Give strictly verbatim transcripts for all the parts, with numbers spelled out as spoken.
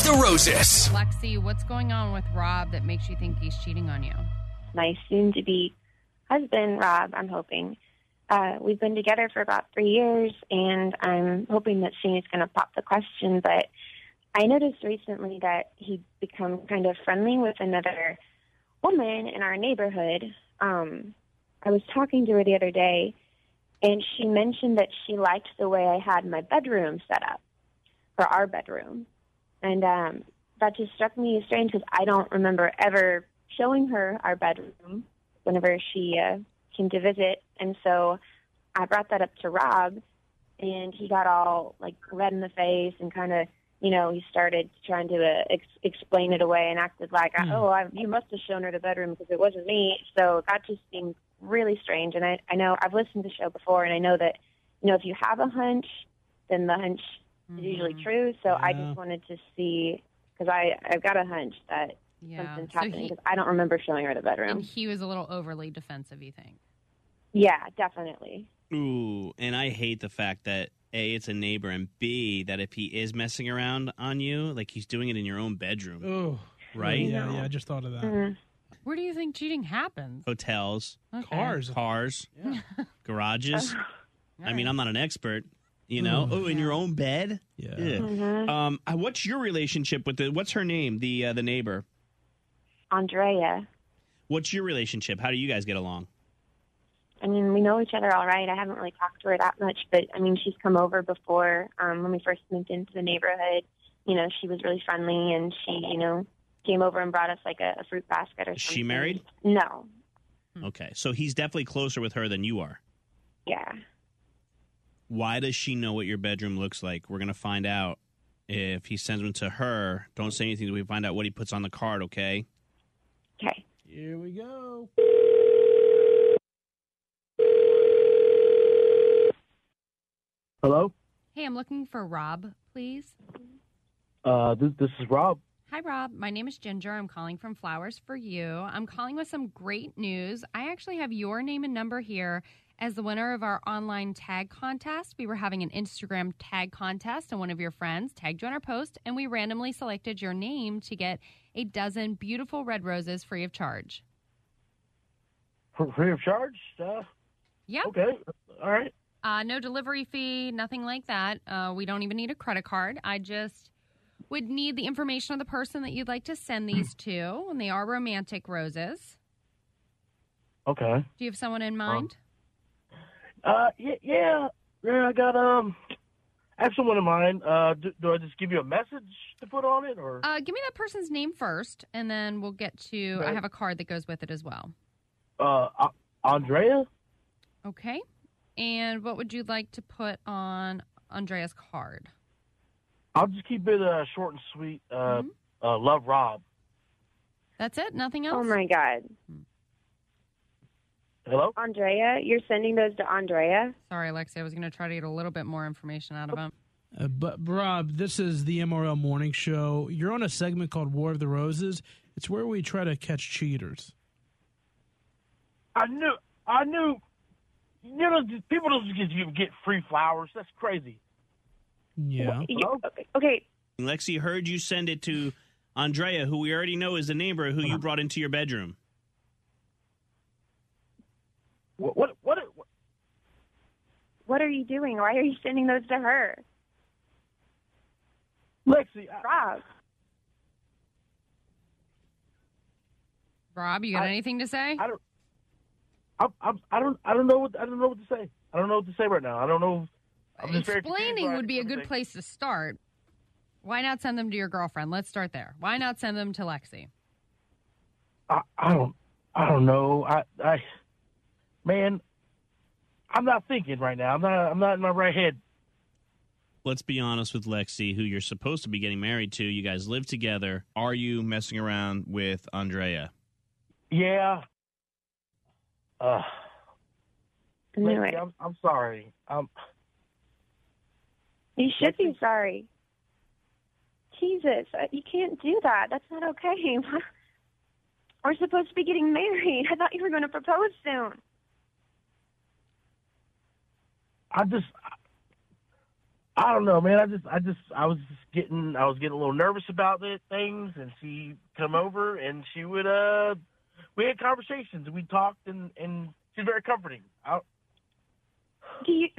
the Roses. Lexi, what's going on with Rob that makes you think he's cheating on you? My soon-to-be husband, Rob, I'm hoping. Uh, we've been together for about three years, and I'm hoping that soon he's going to pop the question. But I noticed recently that he'd become kind of friendly with another woman in our neighborhood. Um, I was talking to her the other day, and she mentioned that she liked the way I had my bedroom set up, for our bedroom. And um, that just struck me as strange because I don't remember ever showing her our bedroom whenever she uh, came to visit. And so I brought that up to Rob, and he got all, like, red in the face and kind of, you know, he started trying to uh, ex- explain it away and acted like, mm. oh, I, you must have shown her the bedroom because it wasn't me. So that just seemed really strange. And I, I know I've listened to the show before, and I know that, you know, if you have a hunch, then the hunch mm-hmm. is usually true. So yeah. I just wanted to see, because I've got a hunch that yeah. something's so happening because I don't remember showing her the bedroom. And he was a little overly defensive, you think? Yeah, definitely. Ooh, and I hate the fact that A, it's a neighbor, and B, that if he is messing around on you, like he's doing it in your own bedroom. Oh, right? Yeah, yeah, I just thought of that. Mm-hmm. Where do you think cheating happens? Hotels. Okay. Cars. Cars. Yeah. Garages. Right. I mean, I'm not an expert, you know? Ooh. Oh, in Yeah. your own bed? Yeah. Mm-hmm. Um, uh, what's your relationship with the, what's her name, the uh, the neighbor? Andrea. What's your relationship? How do you guys get along? I mean, we know each other all right. I haven't really talked to her that much, but, I mean, she's come over before um, when we first moved into the neighborhood. You know, she was really friendly, and she, you know, came over and brought us, like, a, a fruit basket or something. Is she married? No. Okay, so he's definitely closer with her than you are. Yeah. Why does she know what your bedroom looks like? We're going to find out if he sends them to her. Don't say anything until we find out what he puts on the card, okay? Okay. Here we go. Hello? Hey, I'm looking for Rob, please. Uh, this, this is Rob. Hi, Rob. My name is Ginger. I'm calling from Flowers for You. I'm calling with some great news. I actually have your name and number here as the winner of our online tag contest. We were having an Instagram tag contest, and one of your friends tagged you on our post, and we randomly selected your name to get a dozen beautiful red roses free of charge. Free of charge? Uh, Yep. okay. All right. Uh, no delivery fee, nothing like that. Uh, we don't even need a credit card. I just would need the information of the person that you'd like to send these to, and they are romantic roses. Okay. Do you have someone in mind? Um, uh, yeah, yeah, yeah, I got, um, I have someone in mind. Uh, do, do I just give you a message to put on it, or? Uh, give me that person's name first, and then we'll get to, Okay. I have a card that goes with it as well. Uh, uh Andrea? Okay. And what would you like to put on Andrea's card? I'll just keep it, uh, short and sweet. Uh, Mhm. uh, love Rob. That's it? Nothing else? Oh, my God. Hello? Andrea? You're sending those to Andrea? Sorry, Alexi. I was going to try to get a little bit more information out of him. Uh, but Rob, this is the M R L Morning Show. You're on a segment called War of the Roses. It's where we try to catch cheaters. I knew, I knew, you know, people don't just get, get free flowers. That's crazy. Yeah. Hello? Okay. Lexi heard you send it to Andrea, who we already know is the neighbor who you brought into your bedroom. What, what, what, what? What are you doing? Why are you sending those to her? Lexi, I, Rob. Rob, you got I- anything to say? I don't, I, I, I don't, I don't know what, I don't know what to say. I don't know what to say right now. I don't know. I'm just very confused Explaining by would be a good everything. place to start. Why not send them to your girlfriend? Let's start there. Why not send them to Lexi? I, I don't, I don't know. I, I, man, I'm not thinking right now. I'm not, I'm not in my right head. Let's be honest with Lexi, who you're supposed to be getting married to. You guys live together. Are you messing around with Andrea? Yeah. Uh, I knew Lexi, it. I'm, I'm sorry. Um, You should be sorry. Jesus, uh, you can't do that. That's not okay. We're supposed to be getting married. I thought you were going to propose soon. I just, I don't know, man. I just, I just, I was just getting, I was getting a little nervous about it, things, and she come over and she would, uh, we had conversations and we talked, and and she's very comforting. I, Do you?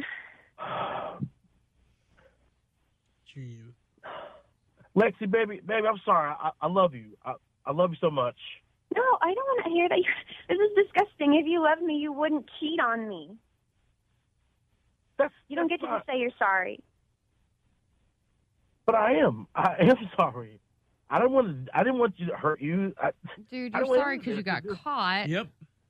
Gee. Lexi, baby, baby, I'm sorry. I, I love you. I, I love you so much. No, I don't want to hear that. You're, this is disgusting. If you love me, you wouldn't cheat on me. That's You don't get that's to not- just say you're sorry. But I am. I am sorry. I don't want to. I didn't want you to hurt you. I, Dude, I you're don't sorry want because you got to- caught. Yep.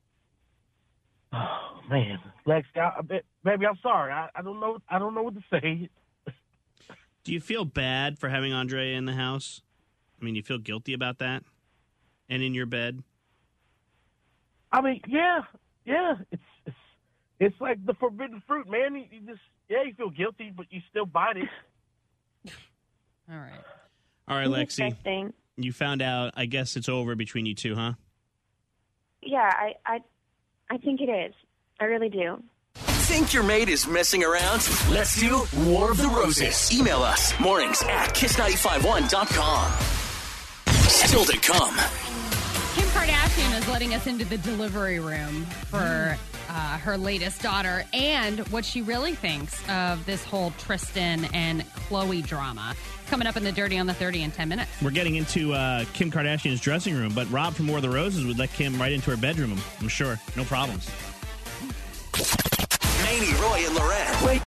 oh man, Lexi, I, I, baby, I'm sorry. I, I don't know. I don't know what to say. Do you feel bad for having Andrea in the house? I mean, you feel guilty about that? And in your bed? I mean, yeah, yeah. It's it's it's like the forbidden fruit, man. You, you just yeah, you feel guilty, but you still bite it. All right. All right, Lexi, Disgusting. you found out. I guess it's over between you two, huh? Yeah, I, I, I think it is. I really do. Think your mate is messing around? Let's do War of the Roses. Email us mornings at kiss nine five one dot com. Still to come. Kim Kardashian is letting us into the delivery room for uh, her latest daughter and what she really thinks of this whole Tristan and Khloe drama. Coming up in the Dirty on the thirty in ten minutes. We're getting into uh, Kim Kardashian's dressing room, but Rob from War of the Roses would let Kim right into her bedroom, I'm sure. No problems. Manny, Roy, and Loren.